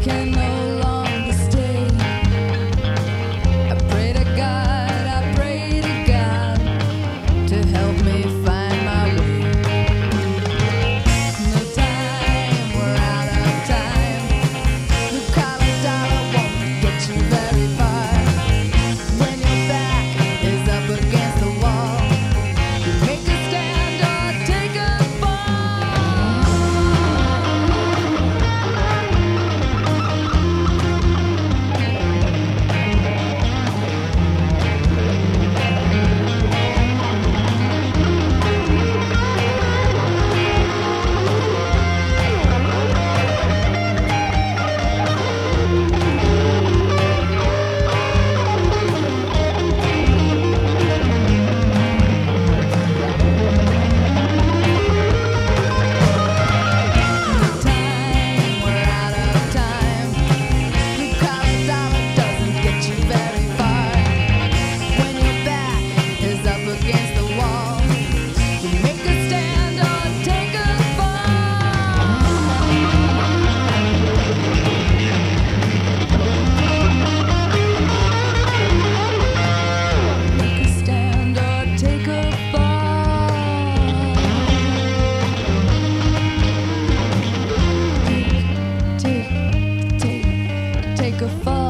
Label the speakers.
Speaker 1: can no longer stay. I pray to God to help me find my way. No time, we're out of time. The collar dollar won't get you very far. When your back is up against the wall, you make a stand or take a fall. Take a fall.